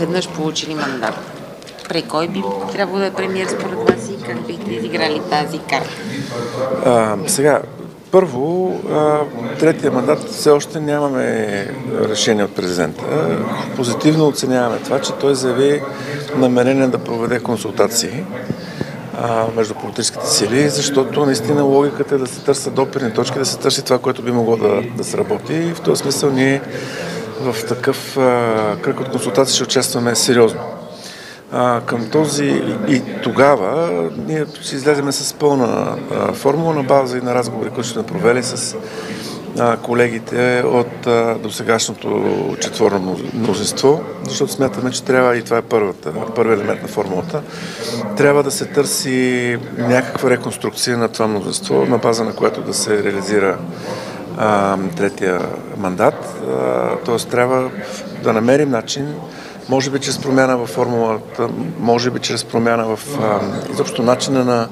веднъж получили мандат? При кой би трябвало да е премиер според вас и как бихте изиграли тази карта? Сега, първо, третия мандат все още нямаме решение от президента. Позитивно оценяваме това, че той заяви намерение да проведе консултации между политическите сили, защото наистина логиката е да се търсят допирни точки, да се търси това, което би могло да се работи. И в този смисъл ние в такъв кръг от консултации ще участваме сериозно. Към този и тогава ние ще излеземе с пълна формула на база и на разговори, които ще провели с колегите от досегашното четворно мнозинство, защото смятаме, че трябва, и това е първи елемент на формулата, трябва да се търси някаква реконструкция на това мнозинство, на база на което да се реализира третия мандат. Т.е. трябва да намерим начин, може би чрез промяна във формулата, може би чрез промяна в изобщо начина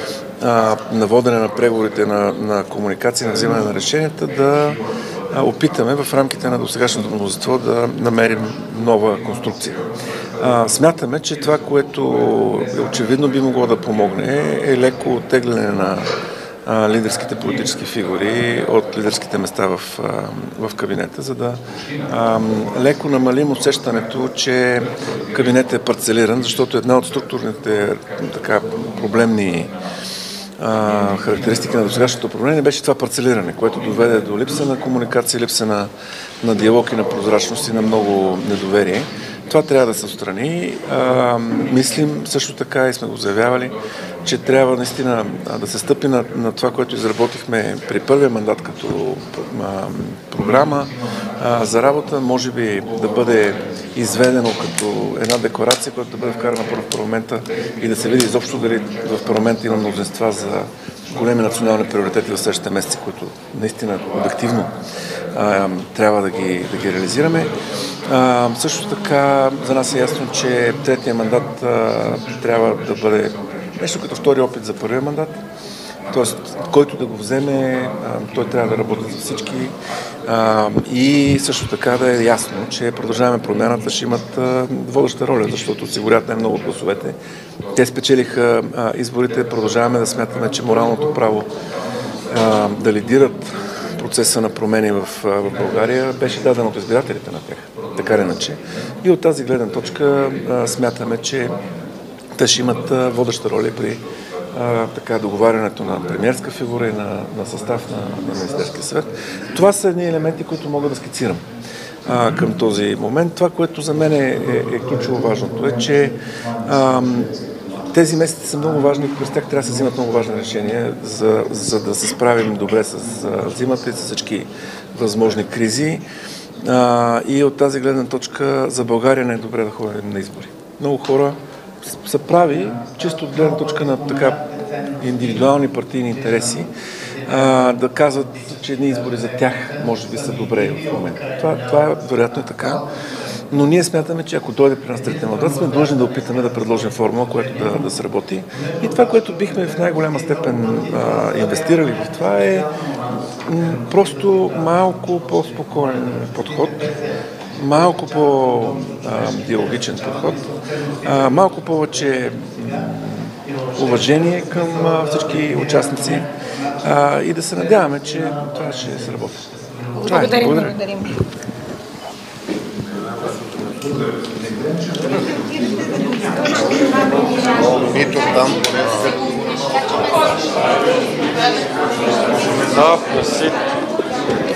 на водене на преговорите, на комуникация, на взимане на решенията, да опитаме в рамките на досегашното мнозинство да намерим нова конструкция. Смятаме, че това, което очевидно би могло да помогне, е леко оттегляне на лидерските политически фигури от лидерските места в кабинета, за да леко намалим усещането, че кабинетът е парцелиран, защото една от структурните проблемни характеристики на досегашното управление беше това парцелиране, което доведе до липса на комуникация, липса на диалог и на прозрачност и на много недоверие. Това трябва да се отстрани. Мислим също така и сме го заявявали, че трябва наистина да се стъпи на това, което изработихме при първия мандат като програма за работа, може би да бъде изведено като една декларация, която да бъде вкарана първо в парламента и да се види изобщо дали в парламента има мнозинства за големи национални приоритети в следващите месеци, които наистина обективно трябва да ги реализираме. Също така за нас е ясно, че третия мандат трябва да бъде нещо като втори опит за първия мандат. Тоест, който да го вземе, той трябва да работи за всички и също така да е ясно, че Продължаваме промяната ще имат водеща роля, защото осигуряват най-много от гласовете. Те спечелиха изборите, продължаваме да смятаме, че моралното право да лидират процеса на промени в България беше даден от избирателите на тях, така или иначе. И от тази гледна точка смятаме, че те ще имат водеща роля при договарянето на премиерска фигура и на състав на Министерския съвет. Това са едни елементи, които мога да скицирам към този момент. Това, което за мен е ключово важното е, че тези месеци са много важни и през тях трябва да се взимат много важни решения, за да се справим добре с зимата и с всички възможни кризи. И от тази гледна точка за България не е добре да ходим на избори. Много хора са прави, чисто от гледна точка на индивидуални партийни интереси, да казват, че едни избори за тях може би са добре в момента. Това вероятно е така. Но ние смятаме, че ако дойде при нас третия мандат, сме длъжни да опитаме да предложим формула, която да сработи. И това, което бихме в най-голяма степен инвестирали в това е просто малко по-спокоен подход, малко по-диалогичен подход, малко повече уважение към всички участници и да се надяваме, че това ще се работи. Благодарим. Merci.